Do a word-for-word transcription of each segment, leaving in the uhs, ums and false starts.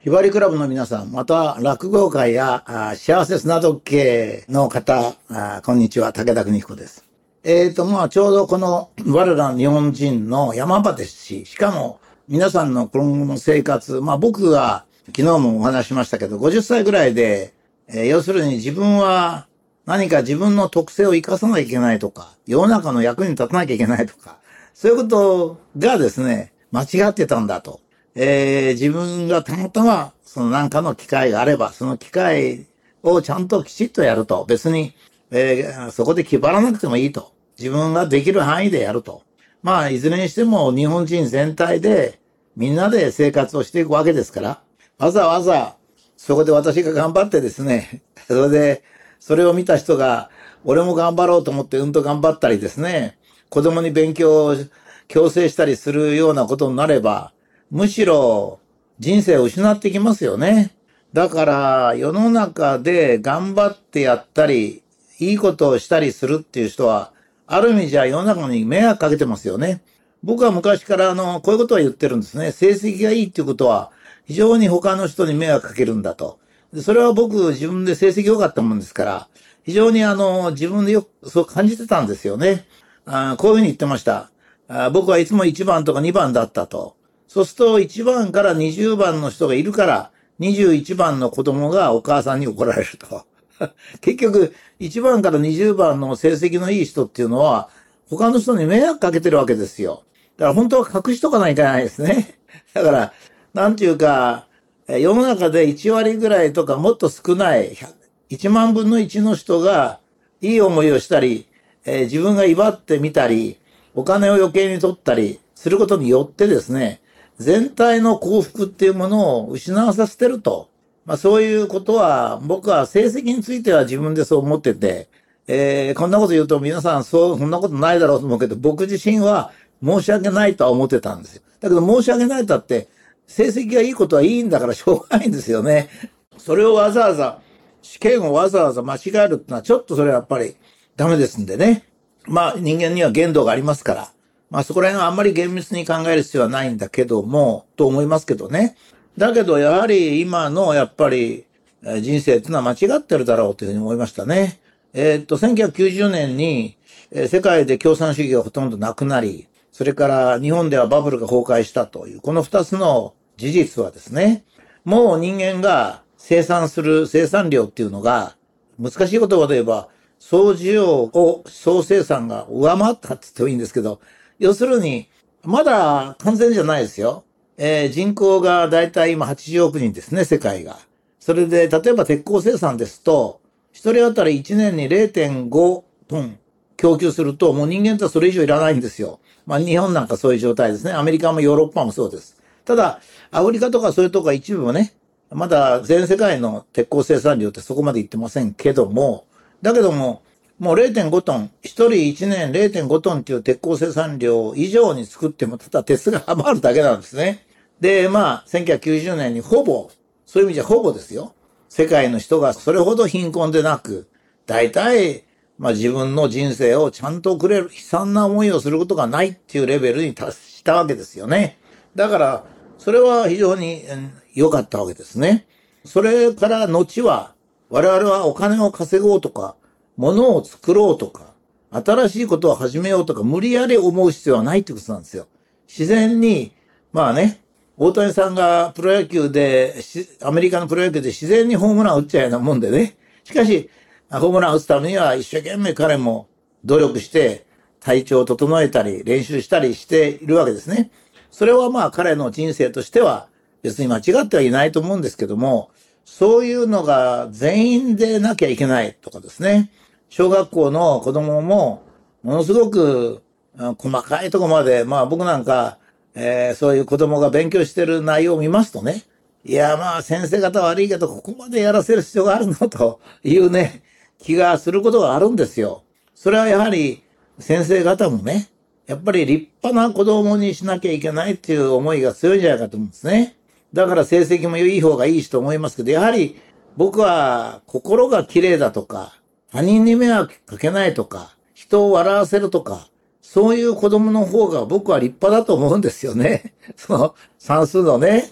ひばりクラブの皆さん、また落語会やあ幸せ砂時計の方、あこんにちは、武田邦彦です。えーと、まあ、ちょうどこの我ら日本人の山場ですし、しかも皆さんの今後の生活、まあ僕が昨日もお話ししましたけど、ごじゅっさいぐらいで、えー要するに自分は何か自分の特性を生かさなきゃいけないとか、世の中の役に立たなきゃいけないとか、そういうことがですね、間違ってたんだと。えー自分がたまたま、その何かの機会があれば、その機会をちゃんときちっとやると。別に、えーそこで気張らなくてもいいと。自分ができる範囲でやると。まあ、いずれにしても日本人全体で、みんなで生活をしていくわけですから、わざわざ、そこで私が頑張ってですね、それで、それを見た人が、俺も頑張ろうと思ってうんと頑張ったりですね、子供に勉強を強制したりするようなことになれば、むしろ人生を失ってきますよね。だから世の中で頑張ってやったり、いいことをしたりするっていう人は、ある意味じゃ世の中に迷惑かけてますよね。僕は昔からあの、こういうことは言ってるんですね。成績がいいっていうことは、非常に他の人に迷惑かけるんだと。でそれは僕自分で成績良かったもんですから、非常にあの、自分でよくそう感じてたんですよね。あこういうふうに言ってました。あ僕はいつもいちばんとかにばんだったと。そうするといちばんからにじゅうばんの人がいるから、にじゅういちばんの子供がお母さんに怒られると。結局、いちばんからにじゅうばんの成績のいい人っていうのは、他の人に迷惑かけてるわけですよ。だから本当は隠しとかないといけないですね。だから、なんていうか、え世の中でいちわりぐらいとかもっと少ない、いちまんぶんのいちの人がいい思いをしたり、えー自分が威張ってみたり、お金を余計に取ったりすることによってですね、全体の幸福っていうものを失わさせてると。まあそういうことは、僕は成績については自分でそう思ってて、えーこんなこと言うと皆さんそう、そんなことないだろうと思うけど、僕自身は申し訳ないとは思ってたんですよ。だけど申し訳ないとあって、成績がいいことはいいんだからしょうがないんですよね。それをわざわざ、試験をわざわざ間違えるってのはちょっとそれはやっぱりダメですんでね。まあ人間には限度がありますから。まあそこら辺はあんまり厳密に考える必要はないんだけども、と思いますけどね。だけどやはり今のやっぱりえー人生っていうのは間違ってるだろうというふうに思いましたね。えーっと、せんきゅうひゃくきゅうじゅうねんにえー世界で共産主義がほとんどなくなり、それから日本ではバブルが崩壊したという、この二つの事実はですね、もう人間が生産する生産量っていうのが、難しい言葉で言えば、総需要を総生産が上回ったって言ってもいいんですけど、要するに、まだ完全じゃないですよ。えー人口がだいたい今はちじゅうおくにんですね、世界が。それで、例えば鉄鋼生産ですと、一人当たりいちねんに れいてんご トン供給すると、もう人間ってそれ以上いらないんですよ。まあ日本なんかそういう状態ですね。アメリカもヨーロッパもそうです。ただ、アフリカとかそういうとこは一部はね、まだ全世界の鉄鋼生産量ってそこまでいってませんけども、だけども、もう れいてんご トン、一人いちねん れいてんご トンっていう鉄鋼生産量以上に作っても、ただ鉄が余るだけなんですね。で、まあ、せんきゅうひゃくきゅうじゅうねんにほぼ、そういう意味じゃほぼですよ。世界の人がそれほど貧困でなく、大体、まあ自分の人生をちゃんと送れる、悲惨な思いをすることがないっていうレベルに達したわけですよね。だから、それは非常にうん良かったわけですね。それから後は、我々はお金を稼ごうとか、物を作ろうとか、新しいことを始めようとか、無理やり思う必要はないってことなんですよ。自然に、まあね、大谷さんがプロ野球で、しアメリカのプロ野球で自然にホームラン打っちゃうようなもんでね。しかし、ホームラン打つためには一生懸命彼も努力して体調を整えたり練習したりしているわけですね。それはまあ彼の人生としては別に間違ってはいないと思うんですけども、そういうのが全員でなきゃいけないとかですね。小学校の子供もものすごくうん細かいところまで、まあ僕なんか、えーそういう子供が勉強してる内容を見ますとね、いやまあ先生方悪いけどここまでやらせる必要があるのというね、気がすることがあるんですよ。それはやはり先生方もね、やっぱり立派な子供にしなきゃいけないっていう思いが強いんじゃないかと思うんですね。だから成績もいい方がいいしと思いますけど、やはり僕は心が綺麗だとか、他人に迷惑かけないとか、人を笑わせるとか、そういう子供の方が僕は立派だと思うんですよね。その算数のね、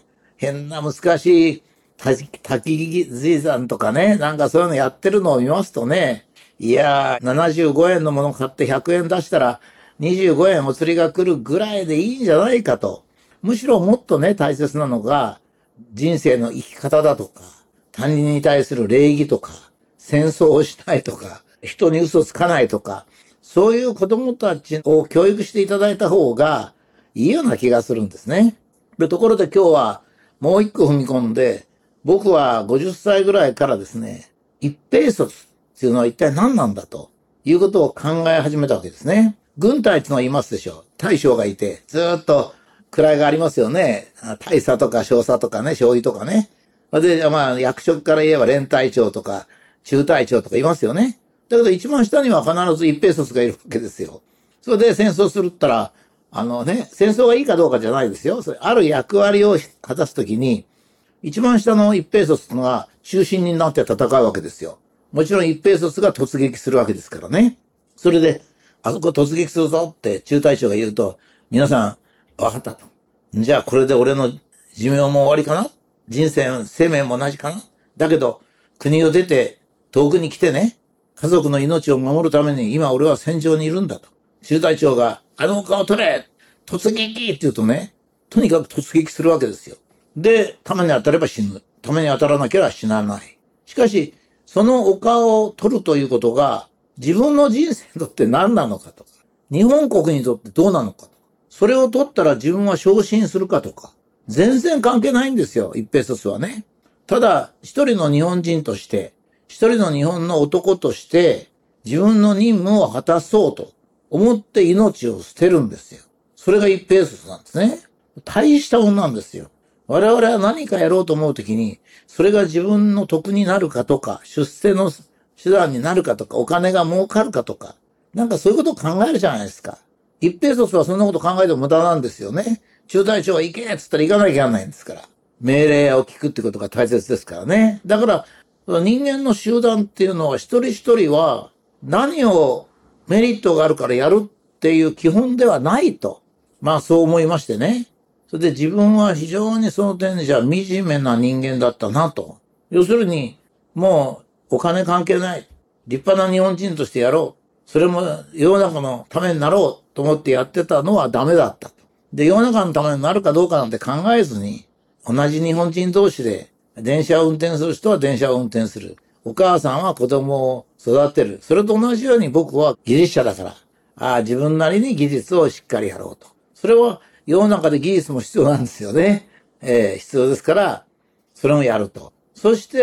変な難しい滝滝地山とかね、なんかそういうのやってるのを見ますとね、いやー、ななじゅうごえんのもの買ってひゃくえん出したらにじゅうごえんお釣りが来るぐらいでいいんじゃないかと。むしろもっとね、大切なのが人生の生き方だとか、他人に対する礼儀とか、戦争をしないとか、人に嘘つかないとか、そういう子供たちを教育していただいた方がいいような気がするんですね。で、ところで今日はもう一個踏み込んで、僕はごじゅっさいぐらいからですね、一兵卒っていうのは一体何なんだということを考え始めたわけですね。軍隊っていうのはいますでしょう。大将がいて、ずーっと位がありますよね。大佐とか少佐とかね、将尉とかね。で、まあ、役職から言えば連隊長とか、中隊長とかいますよね。だけど一番下には必ず一兵卒がいるわけですよ。それで戦争するったら、あのね、戦争がいいかどうかじゃないですよ。それある役割を果たすときに、一番下の一兵卒が中心になって戦うわけですよ。もちろん一兵卒が突撃するわけですからね。それで、あそこ突撃するぞって中隊長が言うと、皆さん、分かったと。じゃあこれで俺の寿命も終わりかな？人生、生命も同じかな？だけど、国を出て遠くに来てね、家族の命を守るために今俺は戦場にいるんだと。中隊長が、あの丘を取れ！突撃って言うとね、とにかく突撃するわけですよ。で、弾に当たれば死ぬ。弾に当たらなければ死なない。しかし、その丘を取るということが、自分の人生にとって何なのかとか、日本国にとってどうなのかとか、それを取ったら自分は昇進するかとか、全然関係ないんですよ、一兵卒はね。ただ、一人の日本人として、一人の日本の男として、自分の任務を果たそうと思って命を捨てるんですよ。それが一兵卒なんですね。大したもんなんですよ。我々は何かやろうと思うときに、それが自分の得になるかとか、出世の手段になるかとか、お金が儲かるかとか、なんかそういうことを考えるじゃないですか。一兵卒はそんなこと考えても無駄なんですよね。中隊長が行けって言ったら行かなきゃいけないんですから。命令を聞くってことが大切ですからね。だから、人間の集団っていうのは一人一人は何をメリットがあるからやるっていう基本ではないと。まあそう思いましてね。それで自分は非常にその点でじゃ惨めな人間だったなと。要するに、もうお金関係ない。立派な日本人としてやろう。それも世の中のためになろうと思ってやってたのはダメだったと。で、世の中のためになるかどうかなんて考えずに、同じ日本人同士で電車を運転する人は電車を運転する。お母さんは子供を育てる。それと同じように僕は技術者だから、ああ、自分なりに技術をしっかりやろうと。それは世の中で技術も必要なんですよね。えー、必要ですから、それもやると。そして、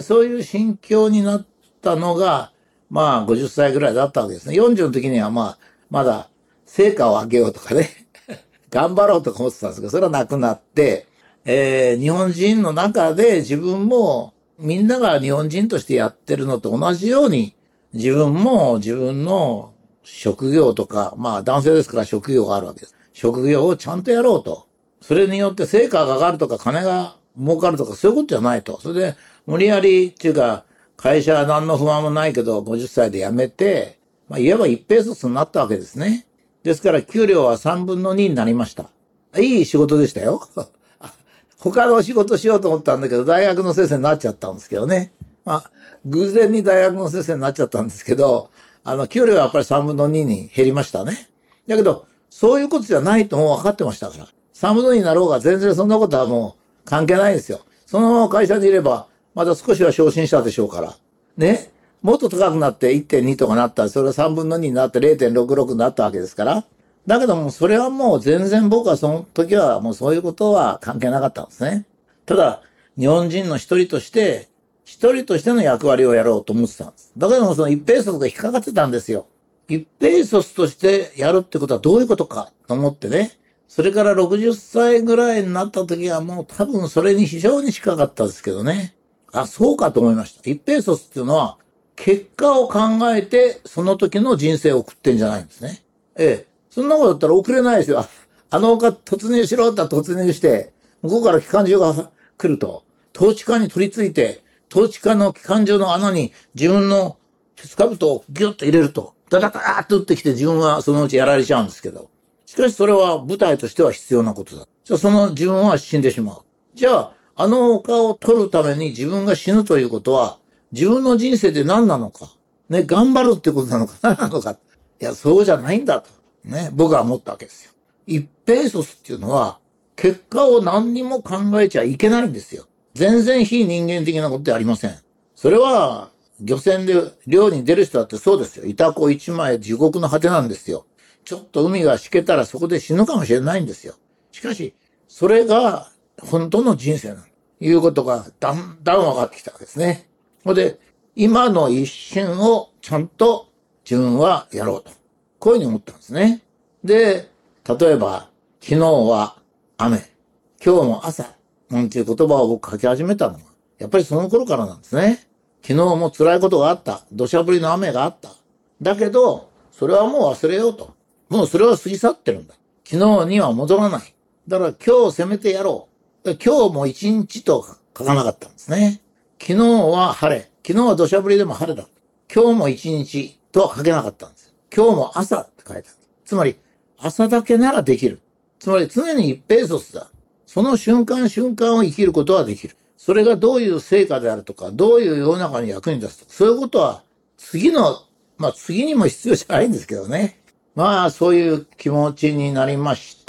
そういう心境になったのが、まあ、ごじゅっさいぐらいだったわけですね。よんじゅうの時にはまあ、まだ、成果を上げようとかね、頑張ろうとか思ってたんですけど、それはなくなって、えー、日本人の中で自分も、みんなが日本人としてやってるのと同じように、自分も自分の職業とか、まあ男性ですから職業があるわけです。職業をちゃんとやろうと。それによって成果が上がるとか金が儲かるとかそういうことじゃないと。それで無理やりっていうか会社は何の不安もないけどごじゅっさいで辞めて、まあいわば一兵卒になったわけですね。ですから給料はさんぶんのにになりました。いい仕事でしたよ。他の仕事しようと思ったんだけど大学の先生になっちゃったんですけどね。まあ偶然に大学の先生になっちゃったんですけど、あの給料はやっぱりさんぶんのにに減りましたね。だけどそういうことじゃないともう分かってましたから。さんぶんのにになろうが全然そんなことはもう関係ないんですよ。そのまま会社にいれば、まだ少しは昇進したでしょうから。ね。もっと高くなって いってんに とかなったら、それがさんぶんのにになって れいてんろくろく になったわけですから。だけども、それはもう全然僕はその時はもうそういうことは関係なかったんですね。ただ、日本人の一人として、一人としての役割をやろうと思ってたんです。だけどもその一兵卒が引っかかってたんですよ。一兵卒としてやるってことはどういうことかと思ってね。それからろくじゅっさいぐらいになった時はもう多分それに非常に近かったですけどね。あ、そうかと思いました。一兵卒っていうのは結果を考えてその時の人生を送ってんじゃないんですね。ええ。そんなことだったら遅れないですよ。あの丘突入しろって言ったら突入して、向こうから機関銃が来ると、統治下に取り付いて、統治下の機関銃の穴に自分の鉄兜をギュッと入れると、ダダダーッと撃ってきて自分はそのうちやられちゃうんですけど。しかしそれは部隊としては必要なことだ。じゃあその自分は死んでしまう。 じゃあ、あの丘を取るために自分が死ぬということは、自分の人生で何なのか。ね、頑張るってことなのか、何なのか。いや、そうじゃないんだと。ね、僕は思ったわけですよ。一ペーソスっていうのは、結果を何にも考えちゃいけないんですよ。全然非人間的なことではありません。それは、漁船で漁に出る人だってそうですよ。イタコ一枚地獄の果てなんですよ。ちょっと海がしけたらそこで死ぬかもしれないんですよ。しかし、それが本当の人生なんだ。いうことがだんだん分かってきたわけですね。ほんで、今の一瞬をちゃんと自分はやろうと。こういうふうに思ったんですね。で、例えば、昨日は雨、今日も朝、なんていう言葉を僕書き始めたのは、やっぱりその頃からなんですね。昨日も辛いことがあった。土砂降りの雨があった。だけど、それはもう忘れようと。もうそれは過ぎ去ってるんだ。昨日には戻らない。だから今日攻めてやろう。今日も一日と書かなかったんですね。昨日は晴れ。昨日は土砂降りでも晴れだ。今日も一日とは書けなかったんです。今日も朝って書いてある。つまり、朝だけならできる。つまり常に一ペーソスだ。その瞬間瞬間を生きることはできる。それがどういう成果であるとか、どういう世の中に役に立つとか、そういうことは次の、まあ次にも必要じゃないんですけどね。まあそういう気持ちになりまして、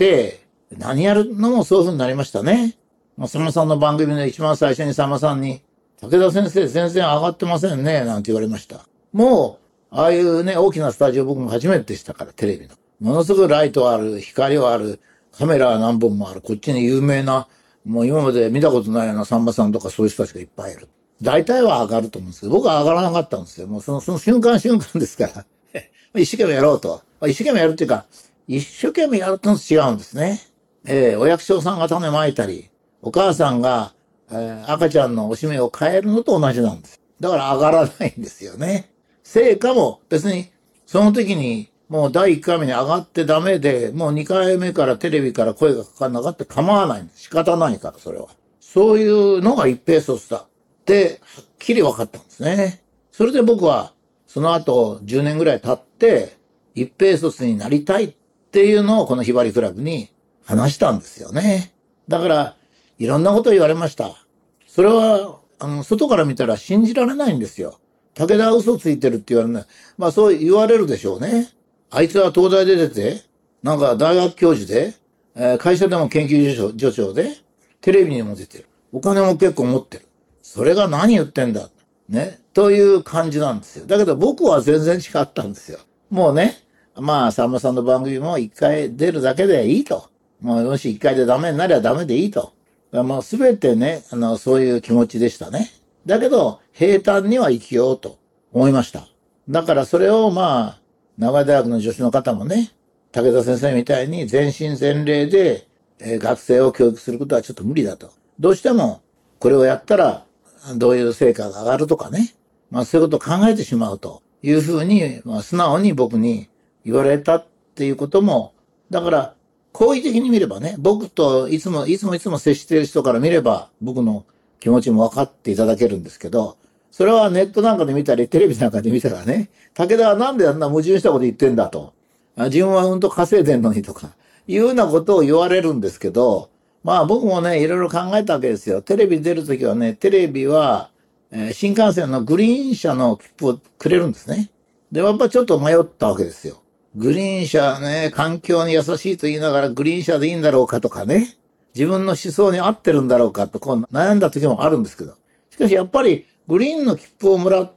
何やるのもそういう風になりましたね。さんまさんの番組の一番最初にさんまさんに、武田先生全然上がってませんね、なんて言われました。もう、ああいうね、大きなスタジオ僕も初めてでしたから、テレビの。ものすごいライトある、光はある、カメラは何本もある、こっちに有名な、もう今まで見たことないようなさんまさんとかそういう人たちがいっぱいいる。大体は上がると思うんですけど、僕は上がらなかったんですよ。もうその、その瞬間瞬間ですから。一生懸命やろうと。一生懸命やるっていうか、一生懸命やると違うんですね。えー、お役所さんが種まいたり、お母さんが、えー、赤ちゃんのおしめを変えるのと同じなんです。だから上がらないんですよね。成果も別にその時にもうだいいっかいめに上がってダメで、もうにかいめからテレビから声がかかんなかったら構わないんです。仕方ないから、それは。そういうのが一平卒だってはっきり分かったんですね。それで僕はその後じゅうねんぐらい経って一平卒になりたいっていうのをこのひばりクラブに話したんですよね。だから、いろんなこと言われました。それは、あの、外から見たら信じられないんですよ。武田は嘘ついてるって言われない。まあそう言われるでしょうね。あいつは東大で出て、なんか大学教授で、えー、会社でも研究所助長で、テレビにも出てる。お金も結構持ってる。それが何言ってんだ。ね。という感じなんですよ。だけど僕は全然違ったんですよ。もうね、まあ、さんまさんの番組も一回出るだけでいいと。もう、もし一回でダメになりゃダメでいいと。まあ、すべてね、あの、そういう気持ちでしたね。だけど、平坦には生きようと思いました。だからそれをまあ、名古屋大学の助手の方もね、武田先生みたいに全身全霊で、えー、学生を教育することはちょっと無理だと。どうしても、これをやったら、どういう成果が上がるとかね。まあ、そういうことを考えてしまうというふうに、まあ、素直に僕に言われたっていうことも、だから、好意的に見ればね、僕といつも、いつもいつも接している人から見れば、僕の気持ちも分かっていただけるんですけど、それはネットなんかで見たり、テレビなんかで見たらね、武田はなんであんな矛盾したこと言ってんだと。自分はうんと稼いでんのにとか、いうようなことを言われるんですけど、まあ僕もね、いろいろ考えたわけですよ。テレビ出るときはね、テレビは、えー、新幹線のグリーン車の切符をくれるんですね。で、やっぱちょっと迷ったわけですよ。グリーン車ね、環境に優しいと言いながらグリーン車でいいんだろうかとかね、自分の思想に合ってるんだろうかとこう悩んだ時もあるんですけど。しかしやっぱりグリーンの切符をもらって、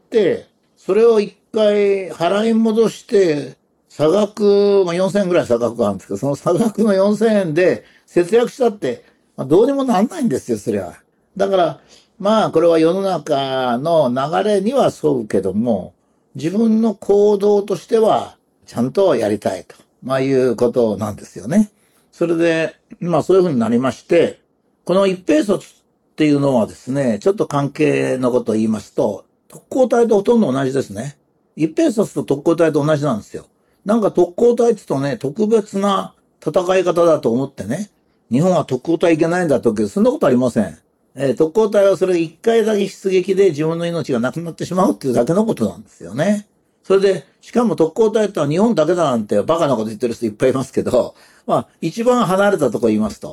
それを一回払い戻して、差額、まあ、よんせんえんぐらい差額があるんですけど、その差額のよんせんえんで節約したって、まあ、どうにもなんないんですよ、そりゃ。だから、まあ、これは世の中の流れには沿うけども、自分の行動としては、ちゃんとやりたいと、まあいうことなんですよね。それで、まあそういうふうになりまして、この一平卒っていうのはですね、ちょっと関係のことを言いますと、特攻隊とほとんど同じですね。一平卒と特攻隊と同じなんですよ。なんか特攻隊って言うとね、特別な戦い方だと思ってね、日本は特攻隊いけないんだとけど、そんなことありません。えー、特攻隊はそれ一回だけ出撃で自分の命がなくなってしまうっていうだけのことなんですよね。それで、しかも特攻隊ってのは日本だけだなんてバカなこと言ってる人いっぱいいますけど、まあ、一番離れたところ言いますと、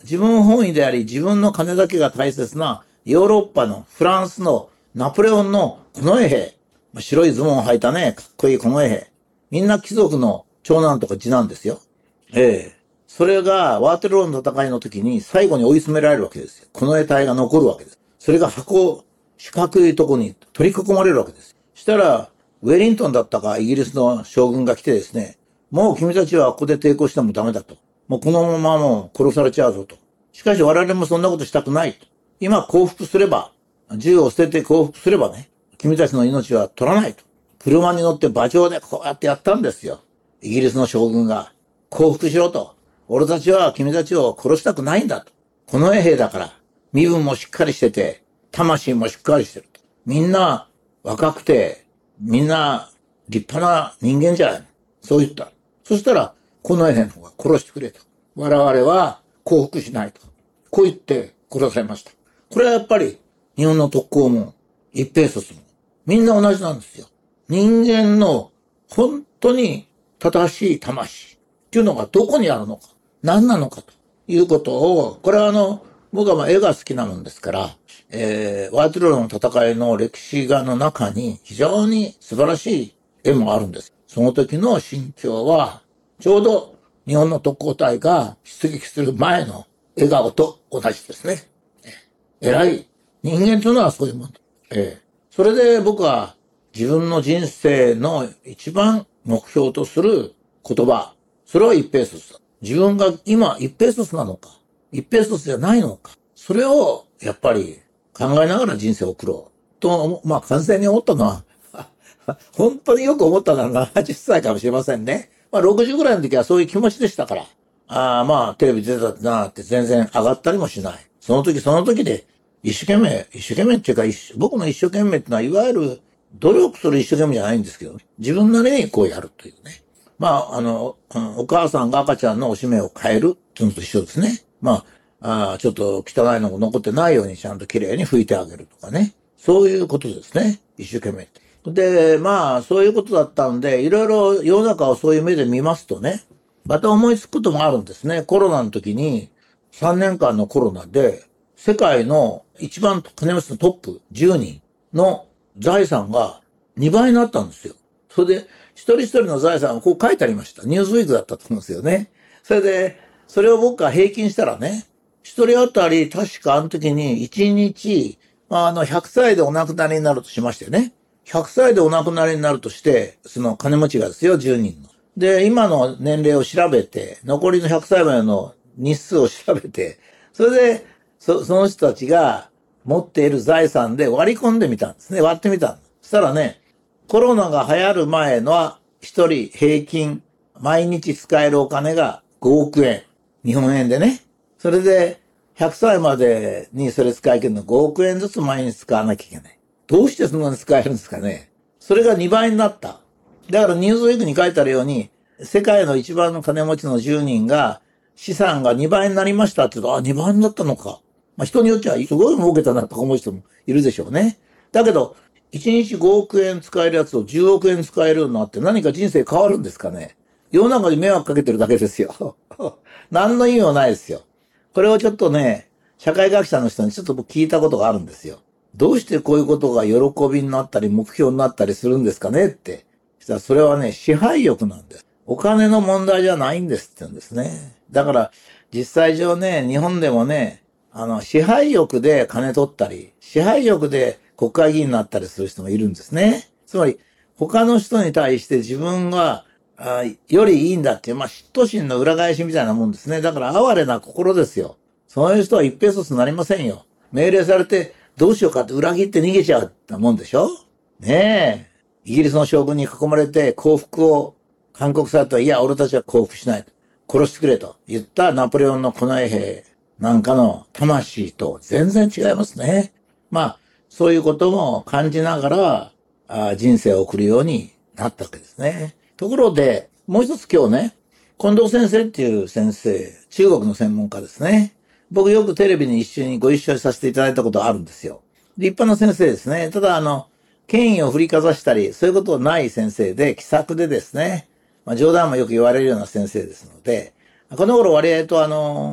自分本位であり自分の金だけが大切なヨーロッパのフランスのナポレオンの近衛兵、白いズボンを履いたね、かっこいい近衛兵。みんな貴族の長男とか次男ですよ。ええ。それがワーテルローの戦いの時に最後に追い詰められるわけですよ。近衛隊が残るわけです。それが箱、四角いとこに取り囲まれるわけです。したら、ウェリントンだったかイギリスの将軍が来てですね、もう君たちはここで抵抗してもダメだと。もうこのままもう殺されちゃうぞと。しかし我々もそんなことしたくないと。今降伏すれば、銃を捨てて降伏すればね、君たちの命は取らないと。車に乗って馬上でこうやってやったんですよ。イギリスの将軍が。降伏しろと。俺たちは君たちを殺したくないんだと。この衛兵だから、身分もしっかりしてて、魂もしっかりしてると。みんな若くて、みんな立派な人間じゃない。そう言った。そしたら、この衛兵の方が殺してくれと。我々は降伏しないと。こう言って殺されました。これはやっぱり日本の特攻も一兵卒もみんな同じなんですよ。人間の本当に正しい魂っていうのがどこにあるのか、何なのかということを、これはあの、僕はまあ絵が好きなもんですから、えー、ワーテルローの戦いの歴史画の中に非常に素晴らしい絵もあるんです。その時の心境は、ちょうど日本の特攻隊が出撃する前の笑顔と同じですね。偉い人間というのはそういうもん。えー、それで僕は自分の人生の一番目標とする言葉、それは一兵卒だ。自分が今一兵卒なのか、一兵卒じゃないのか、それをやっぱり考えながら人生を送ろうと、まあ完全に思ったのは、本当によく思ったのはななじゅっさいかもしれませんね。まあろくじゅうぐらいの時はそういう気持ちでしたから、ああまあテレビ出たなって全然上がったりもしない。その時その時で一生懸命、一生懸命っていうか、僕の一生懸命ってのは、いわゆる努力する一生懸命じゃないんですけど、自分なりにこうやるというね。まあ、あの、お母さんが赤ちゃんのおしめを変えるっていうのと一緒ですね。まあ、あちょっと汚いのが残ってないようにちゃんと綺麗に拭いてあげるとかね。そういうことですね。一生懸命って。で、まあ、そういうことだったんで、いろいろ世の中をそういう目で見ますとね、また思いつくこともあるんですね。コロナの時に、さんねんかんのコロナで、世界の一番金持ちのトップじゅうにんの財産がにばいになったんですよ。それで、一人一人の財産をこう書いてありました。ニュースウィークだったと思うんですよね。それで、それを僕が平均したらね、一人当たり確かあの時にいちにち、まあ、あの、ひゃくさいでお亡くなりになるとしましてね。ひゃくさいでお亡くなりになるとして、その金持ちがですよ、じゅうにんの。で、今の年齢を調べて、残りのひゃくさいまでの日数を調べて、それで、そ、その人たちが持っている財産で割り込んでみたんですね。割ってみた。そしたらね、コロナが流行る前のは一人平均毎日使えるお金がごおくえん。日本円でね。それでひゃくさいまでにそれ使い切るのごおくえんずつ毎日使わなきゃいけない。どうしてそんなに使えるんですかね。それがにばいになった。だからニュースウィークに書いてあるように、世界の一番の金持ちのじゅうにんが資産がにばいになりましたって言うと、あ、にばいになったのか。まあ、人によってはすごい儲けたなとか思う人もいるでしょうね。だけど、いちにちごおくえん使えるやつをじゅうおくえん使えるようになって何か人生変わるんですかね。世の中に迷惑かけてるだけですよ。何の意味もないですよ。これをちょっとね、社会学者の人にちょっと僕聞いたことがあるんですよ。どうしてこういうことが喜びになったり目標になったりするんですかねって。したらそれはね、支配欲なんです。お金の問題じゃないんですって言うんですね。だから、実際上ね、日本でもね、あの、支配欲で金取ったり、支配欲で国会議員になったりする人もいるんですね。つまり、他の人に対して自分が、あよりいいんだっていう、まあ、嫉妬心の裏返しみたいなもんですね。だから哀れな心ですよ。そういう人は一平卒になりませんよ。命令されて、どうしようかって裏切って逃げちゃうってもんでしょ。ねえ。イギリスの将軍に囲まれて降伏を勧告されたら、いや、俺たちは降伏しない。殺してくれと言ったナポレオンの近衛兵なんかの魂と全然違いますね。まあ、そういうことも感じながらあ人生を送るようになったわけですね。ところで、もう一つ今日ね、近藤先生っていう先生、中国の専門家ですね。僕よくテレビに一緒にご一緒させていただいたことあるんですよ。立派な先生ですね。ただあの、権威を振りかざしたり、そういうことない先生で、気さくでですね、まあ、冗談もよく言われるような先生ですので、この頃割合とあの、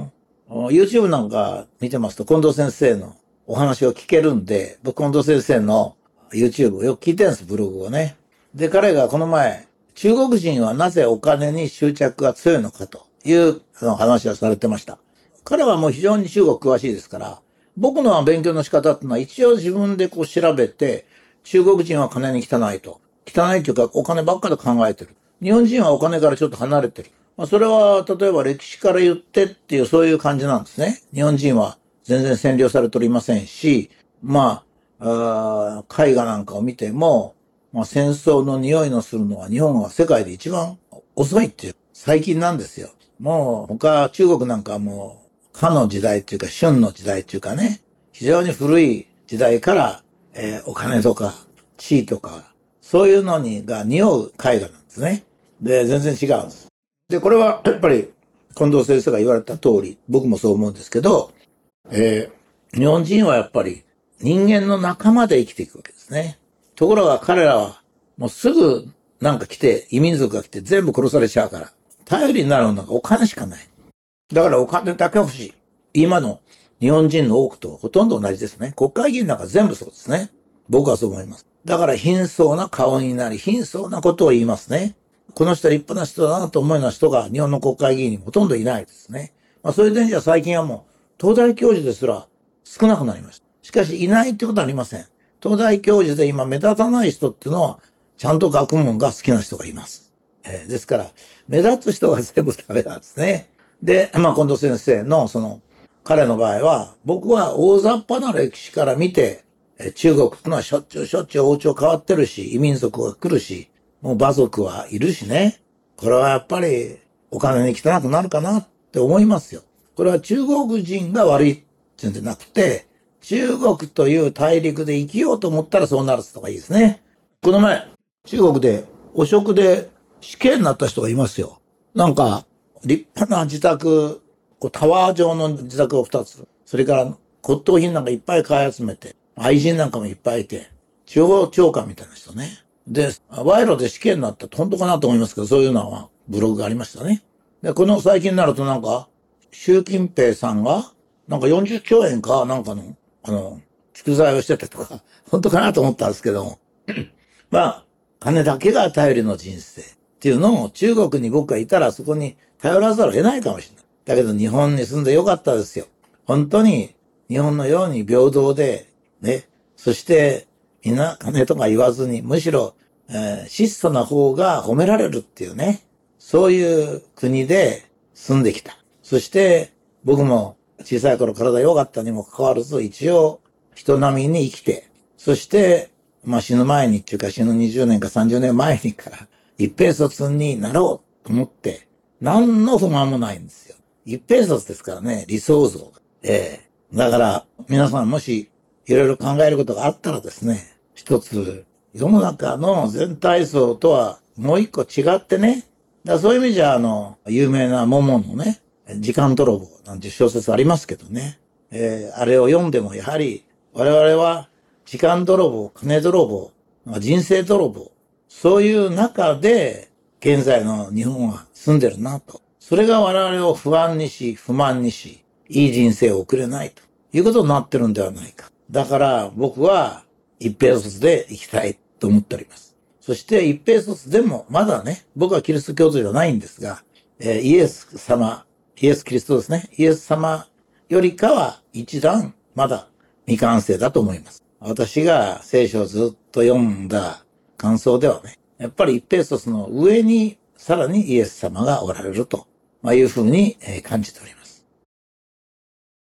YouTube なんか見てますと近藤先生のお話を聞けるんで、僕近藤先生の YouTube をよく聞いてるんです、ブログをね。で、彼がこの前、中国人はなぜお金に執着が強いのかという話をされてました。彼はもう非常に中国詳しいですから、僕の勉強の仕方っていうのは一応自分でこう調べて、中国人は金に汚いと。汚いっていうかお金ばっかり考えてる。日本人はお金からちょっと離れてる。まあ、それは例えば歴史から言ってっていうそういう感じなんですね。日本人は全然占領されておりませんし、まあ、あ絵画なんかを見ても、まあ、戦争の匂いのするのは日本は世界で一番遅いっていう最近なんですよ。もう他中国なんかはもう夏の時代っていうか春の時代っていうかね、非常に古い時代から、えー、お金とか地位とかそういうのにが匂う絵画なんですね。で、全然違うんです。で、これはやっぱり近藤先生が言われた通り、僕もそう思うんですけど、えー、日本人はやっぱり人間の仲間で生きていくわけですね。ところが彼らはもうすぐなんか来て、異民族が来て全部殺されちゃうから、頼りになるのがお金しかない。だからお金だけ欲しい。今の日本人の多くとほとんど同じですね。国会議員なんか全部そうですね。僕はそう思います。だから貧相な顔になり、貧相なことを言いますね。この人は立派な人だなと思うような人が日本の国会議員にほとんどいないですね。まあそういう点じゃ最近はもう東大教授ですら少なくなりました。しかしいないってことはありません。東大教授で今目立たない人っていうのはちゃんと学問が好きな人がいます。えー、ですから目立つ人が全部ダメなんですね。で、まあ近藤先生のその彼の場合は僕は大雑把な歴史から見て中国っていうのはしょっちゅうしょっちゅう王朝変わってるし、異民族が来るし、もう馬族はいるしね。これはやっぱりお金に汚くなるかなって思いますよ。これは中国人が悪いっていうんじゃなくて、中国という大陸で生きようと思ったらそうなる人がいいですね。この前、中国で汚職で死刑になった人がいますよ。なんか、立派な自宅、こうタワー状の自宅を二つ、それから骨董品なんかいっぱい買い集めて、愛人なんかもいっぱいいて、地方長官みたいな人ね。で、賄賂で死刑になったって本当かなと思いますけど、そういうのはブログがありましたね。で、この最近になるとなんか、習近平さんが、なんかよんじゅっきょうえんかなんかの、あの、蓄財をしてたとか、本当かなと思ったんですけども。まあ、金だけが頼りの人生っていうのを中国に僕がいたらそこに頼らざるを得ないかもしれない。だけど日本に住んでよかったですよ。本当に日本のように平等で、ね、そしてみんな金とか言わずに、むしろ、えー、質素な方が褒められるっていうね、そういう国で住んできた。そして僕も小さい頃体弱かったにもかかわらず一応人並みに生きて、そしてまあ死ぬ前にっていうか死ぬにじゅうねんかさんじゅうねんまえにから一平卒になろうと思って何の不満もないんですよ。一平卒ですからね、理想像が。ええー、だから皆さんもしいろいろ考えることがあったらですね、一つ世の中の全体像とはもう一個違ってね、だからそういう意味じゃあの有名な桃のね、時間泥棒なんて小説ありますけどね、えー、あれを読んでもやはり我々は時間泥棒、金泥棒、人生泥棒、そういう中で現在の日本は住んでるなと。それが我々を不安にし、不満にし、いい人生を送れないということになってるんではないか。だから僕は一平卒で生きたいと思っております。そして一平卒でもまだね、僕はキリスト教徒じゃないんですが、えー、イエス様、イエス・キリストですね。イエス様よりかは一段まだ未完成だと思います。私が聖書をずっと読んだ感想ではね、やっぱり一平卒の上にさらにイエス様がおられるというふうに感じております。